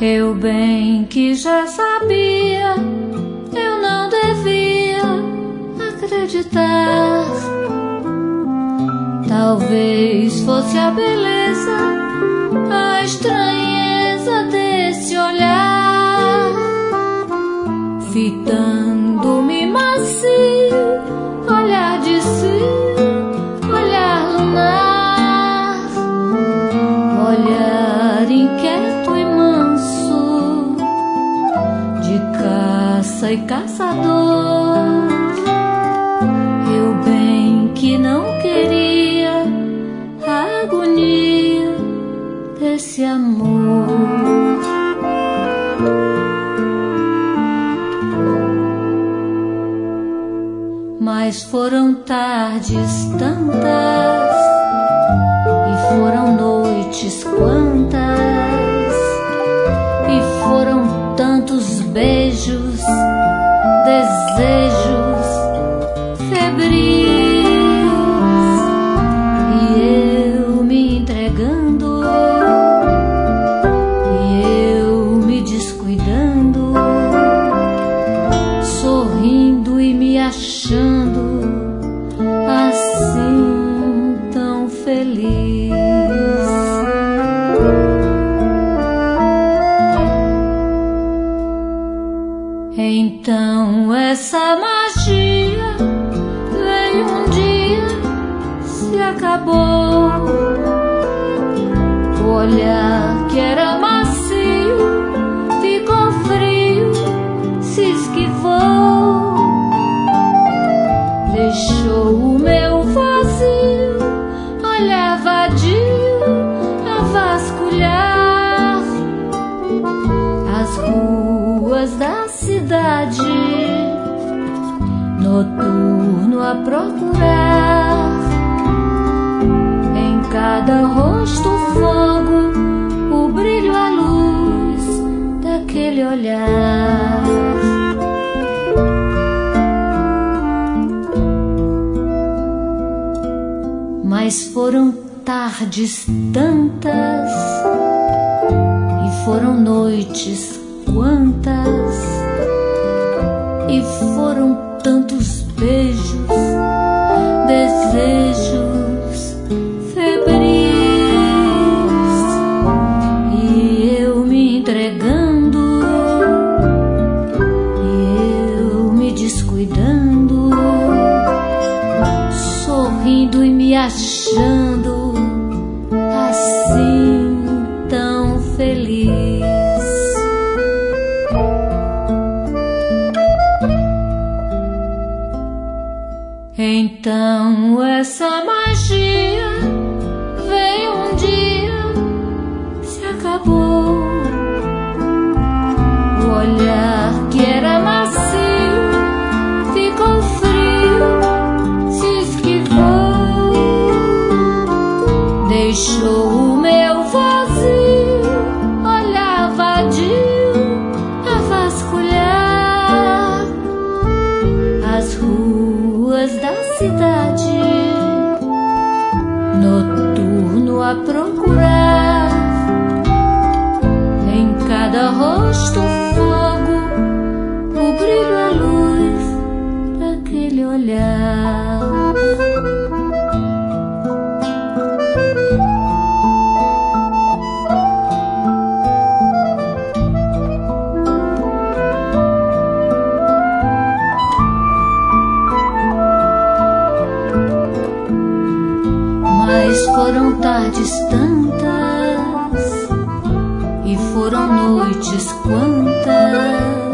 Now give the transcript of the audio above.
Eu bem que já sabia, eu não devia acreditar. Talvez fosse a beleza, a estranheza desse olhar, fitando-me macio, olhar de si, olhar lunar, olhar inquieto e manso, de caça e caçador. Eu bem que não queria a agonia desse amor. Mas foram tardes tantas, e foram noites quantas, e foram tantos beijos, desejos febris, e eu me entregando, e eu me descuidando, sorrindo e me achando assim tão feliz. Então essa magia veio um dia, se acabou. O olhar que era macio ficou frio, se esquivou, deixou o meu vazio, olhar vadio a vasculhar as ruas da cidade, noturno a procurar, em cada rosto fogo, o brilho, a luz daquele olhar. Mas foram tardes tantas, e foram noites quantas, e foram tantos beijos, desejos febris, e eu me entregando, e eu me descuidando, sorrindo e me achando assim tão feliz. Então essa magia veio um dia, se acabou. O olhar que era macio ficou frio, se esquivou, deixou o meu vazio, olhar vadio a vasculhar as ruas da cidade, noturno a procurar, em cada rosto fogo, o brilho, a luz daquele olhar. Mas foram tardes tantas, e foram noites quantas,